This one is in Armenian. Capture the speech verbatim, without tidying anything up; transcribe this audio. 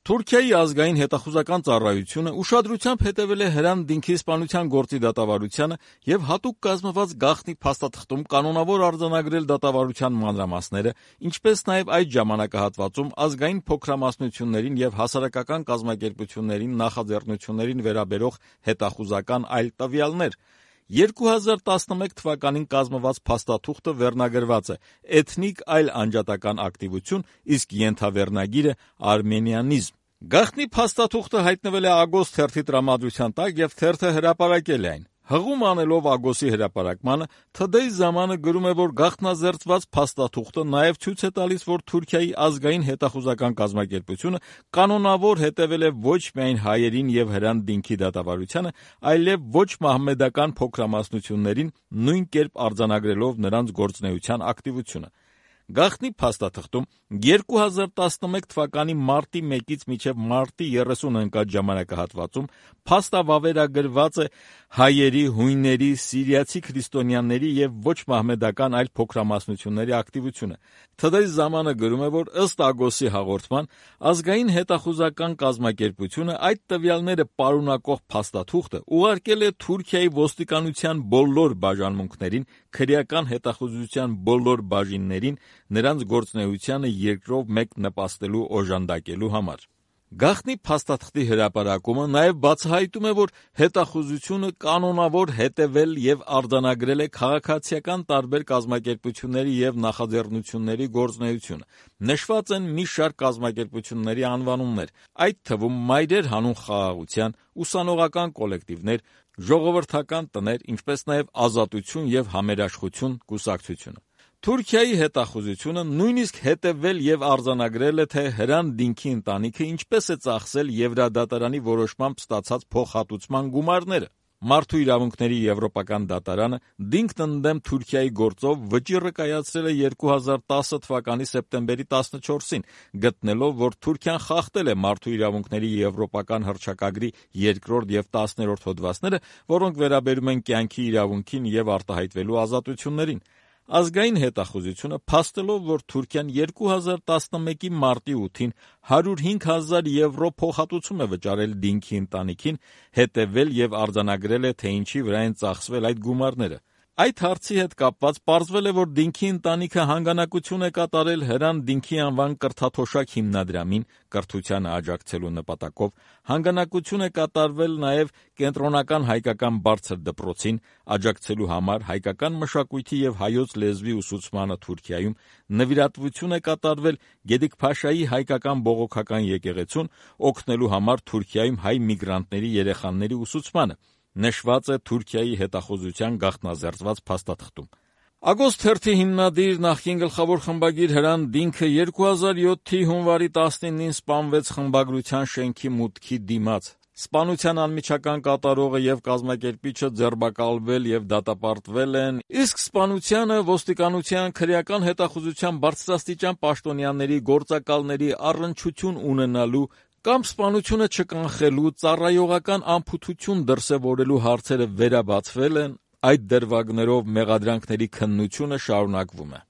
Թուրքիայի ազգային հետախուզական ծառայությունը ուշադրությամբ հետևել է Հրանտ Դինքի սպանության գործի դատավարությանը և հատուկ կազմված գաղտնի փաստաթղթում կանոնավոր արձանագրել դատավարության մանրամասները, ինչպես նաև այդ ժամանակահատվածում ազգային փոքրամասնություններին և հասարակական կազմակերպություններին նախաձեռնություններին վերաբերող հետախուզական այլ տվյալներ։ երկու հազար տասնմեկ թվականին կազմված փաստաթուղթը վերնագրված է «Էթնիկ այլ անջատական ակտիվություն», իսկ ենթավերնագիրը «Արմենիանիզմ»։ Գաղտնի փաստաթուղթը հայտնվել է Ագոս թերթի տրամադրության տակ և թերթը հրապարակել է այն։ Հղում անելով Ագոսի հրապարակմանը, Today ժամանը գրում է, որ գաղտնազերծված փաստաթուղթը նաև ցույց է տալիս, որ Թուրքիայի ազգային հետախուզական կազմակերպությունը կանոնավոր հետևել է ոչ միայն հայերին և Հրանտ Դինքի դատավարությանը, այլև ոչ մահմեդական փոքրամասնություններին, նույն կերպ արձանագրելով նրանց գործունեության ակտիվությունը։ Գաղտնի փաստաթղթում երկու հազար տասնմեկ թվականի մարտի մեկից մինչև մարտի երեսունը ընկած ժամանակահատվածում փաստավավերագրված է հայերի, հույների, սիրիացի քրիստոնյաների և ոչ մահմեդական այլ փոքրամասնությունների ակտիվությունը։ Today ժամանը գրում է, որ ըստ Ագոսի հաղորդման, ազգային հետախուզական կազմակերպությունը այդ տվյալները պարունակող փաստաթուղթը ուղարկել է Թուրքիայի ոստիկանության բոլոր բաժանմունքներին, քրեական հետախուզության բոլոր բաժիններին, նրանց գործունեությանը երկրով մեկ նպաստելու օժանդակելու համար։ Գաղտնի փաստաթղթի հրապարակումը նաև բացահայտում է, որ հետախուզությունը կանոնավոր հետևել և արձանագրել է քաղաքացիական տարբեր կազմակերպությունների և նախաձեռնությունների գործունեությունը։ Նշված են մի շարք կազմակերպությունների անվանումներ, այդ թվում Մայրեր հանուն խաղաղության, ուսանողական կոլեկտիվներ, ժողովրդական տներ, ինչպես նաև Ազատություն և Համերաշխություն կուսակցությունը։ Թուրքիայի հետախուզությունը նույնիսկ հետևել և արձանագրել է, թե Հրանտ Դինքի ընտանիքը ինչպես է ծախսել Եվրադատարանի որոշմամբ ստացած փոխհատուցման գումարները։ Մարդու իրավունքների եվրոպական դատարանը Դինքն ընդդեմ Թուրքիայի գործով վճիռը կայացրել է երկու հազար տասը թվականի սեպտեմբերի տասնչորսին, գտնելով, որ Թուրքիան խախտել է մարդու իրավունքների եվրոպական հռչակագրի երկրորդ և տասներորդ հոդվածները, որոնք վերաբերում են կյանքի իրավունքին և արտահայտվելու ազատություններին։ Ազգային հետախուզությունը փաստելով, որ Թուրքիան երկու հազար տասնմեկի մարտի ութին հարյուր հինգ հազար եվրո փոխհատուցում է վճարել Դինքի ընտանիքին, հետևել և արձանագրել է, թե ինչի վրա են ծախսվել այդ գումարները։ Այդ հարցի հետ կապված պարզվել է, որ Դինքի ընտանիքը հանգանակություն է կատարել Հրանտ Դինքի անվան կրթաթոշակ հիմնադրամին կրթությանը աջակցելու նպատակով, հանգանակություն է կատարվել նաև Կենտրոնական հայկական բարձր դպրոցին աջակցելու համար հայկական մշակույթի և հայոց լեզվի ուսուցմանը Թուրքիայում, նվիրատվություն է կատարվել Գեդիկ-Փաշայի հայկական բողոքական եկեղեցուն օգնելու համար Թուրքիայում հայ միգրանտների երեխաների ուսուցմանը։ Նշված է Թուրքիայի հետախուզության գաղտնազերծված փաստաթղթում։ Ագոս թերթի հիմնադիր, նախկին գլխավոր խմբագիր Հրանտ Դինքը երկու հազար յոթի հունվարի տասնինին սպանվեց խմբագրության շենքի մուտքի դիմաց։ Սպանության անմիջական կատարողը և կազմակերպիչը ձերբակալվել և դատապարտվել են, իսկ սպանությանը ոստիկանության, քրեական հետախուզության բարձրաստիճան պաշտոնյաների, գործակալների առնչություն ունենալու կամ սպանությունը չկանխելու, ծառայողական անփութություն դրսևորելու հարցերը վերաբացվել են, այդ դրվագներով մեղադրանքների քննությունը շարունակվում է։